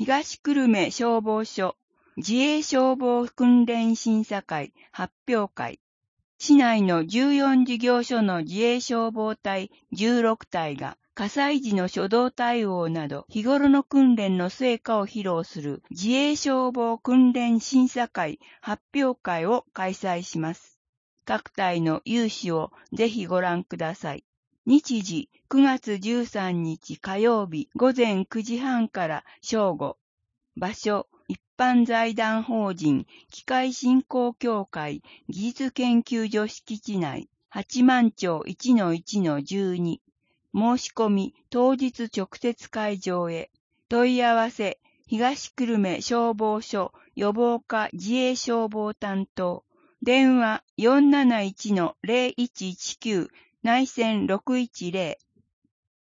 東久留米消防署自衛消防訓練審査会発表会。市内の14事業所の自衛消防隊16隊が火災時の初動対応など日頃の訓練の成果を披露する自衛消防訓練審査会発表会を開催します。各隊の有志をぜひご覧ください。日時9月13日火曜日午前9時半から正午。場所一般財団法人機械振興協会技術研究所敷地内八幡町 1-1-12。申し込み当日直接会場へ。問い合わせ東久留米消防署予防課自衛消防担当。電話 471-0119 内線610